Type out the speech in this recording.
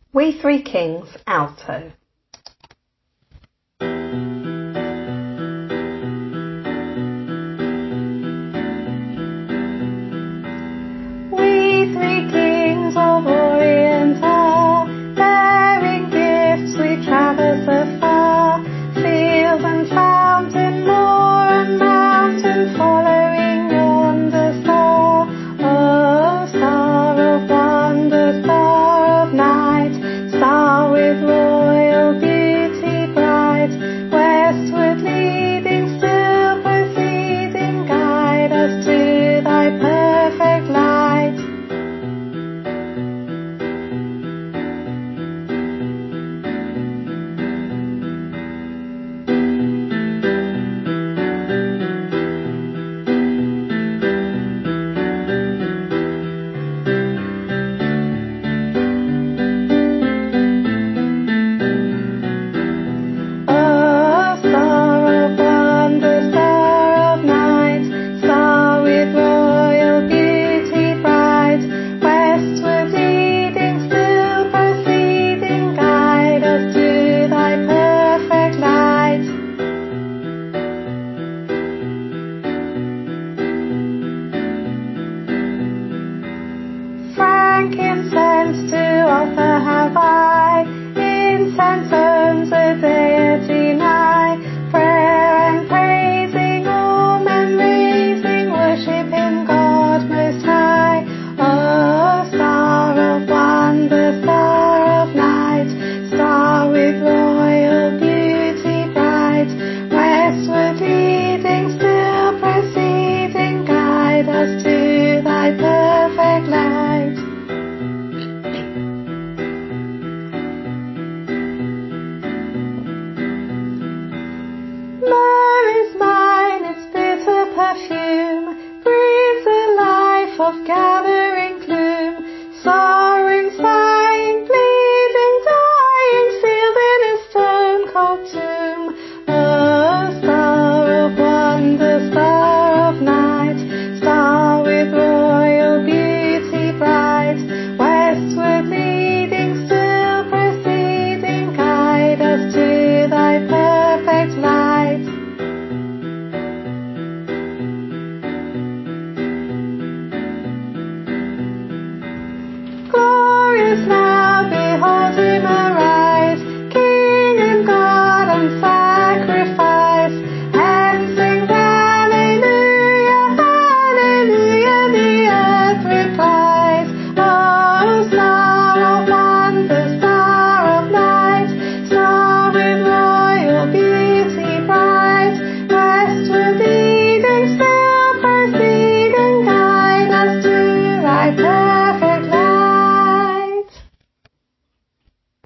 We Three Kings, alto. We three kings of Orient are, bearing gifts we traverse afar, field and fountain, moor and mountain, following yonder star. Oh, star of wonder, star of night, star with royal beauty bright, westward leading, still proceeding, guide us to thy perfect light. Frankincense to offer have I, incense burns the deity nigh, prayer and praising, all men raising, worshipping God most high. Oh, star of wonder, star of night, star with royal beauty bright, westward leading, still proceeding, guide us to thy perfect light. Myrrh is mine, its bitter perfume breathes the life of gathering gloom. Sorrowing, sighing, bleeding, dying, sealed in a stone-cold tomb. Oh, star of wonder, star of night, star with royal beauty bright, westward leading, still proceeding, guide us to thy perfect light. Glorious night.